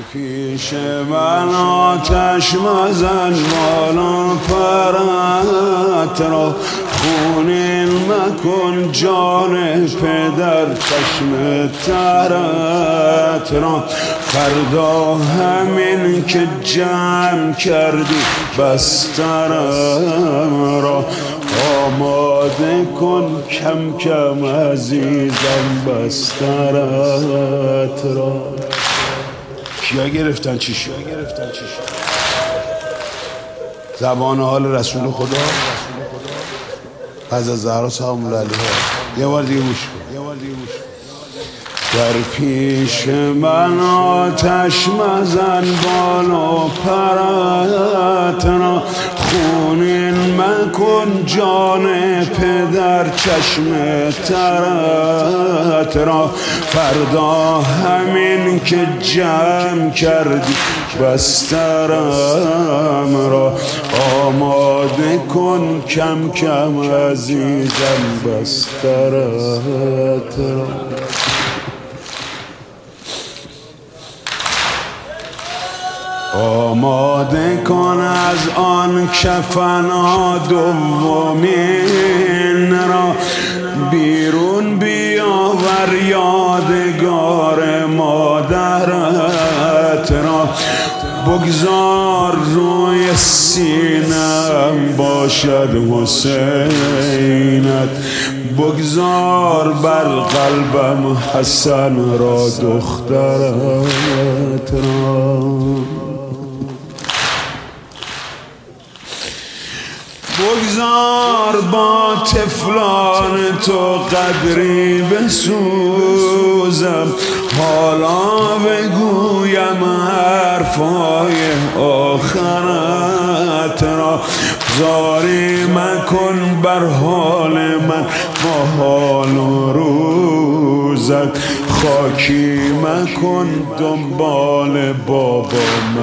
پیش من آتش مزن بالا پرت را، خونین مکن جان پدر چشم ترت را. فردا همین که جمع کردی بسترم را، آماده کن کم کم عزیزم بسترت را. کیا گرفتن چی شد؟ زبان حال رسول خدا از زهرا سلام الله علیها. یه بار دیگه گوش کن. در پیش من آتش مزن بالا پرت را، خونین مکن جان پدر چشم ترت را. فردا همین که جمع کردی بسترم را، آماده کن کم کم عزیزم بسترت را. آماده کن از آن کفنا دومین را، بیرون بیاور یادگار مادرت را. بگذار روی سینم باشد حسینت، بگذار بر قلبم حسن را دخترت را. بگذار با طفلان تو قدری بسوزم، حالا بگویم حرفای آخرت را. زاری مکن بر حال من با حال و روزت، خاکی مکن دنبال بابا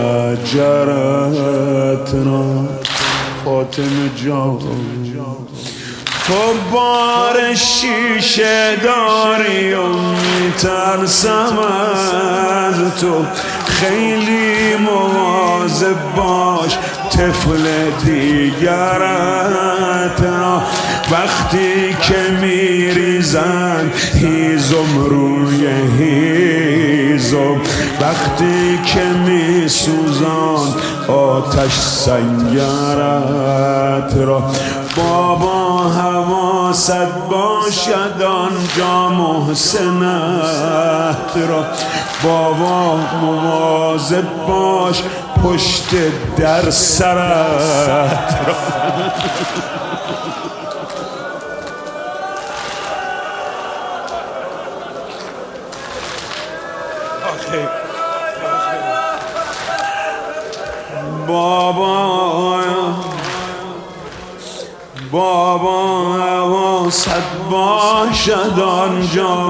مجرت را. فاطمه جان تو بار شیشه داری و میترسم از تو، خیلی مواظب باش طفل دیگرت را. وقتی که میریزن هیزم روی هیزم، وقتی که میسوزان آتش سنگرت را. بابا حواست باشد آنجا محسنت را، بابا مواظب باش پشت در سرت را. بابا حواست باشد آنجا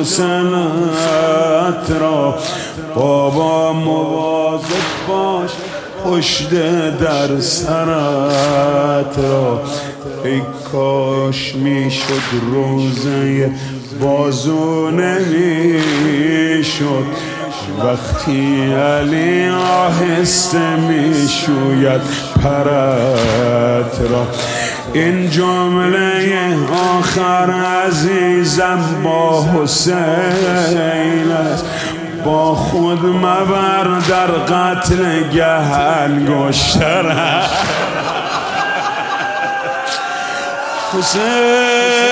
محسنت را، بابا مواظب باش پشت در سرت را. ای کاش میشد روزه بازو نمیشد، وقتی علی آهسته میشوید پرت را. این جمله آخر عزیزم با حسین است، با خود مبر در قتل گهل گشتر حسین.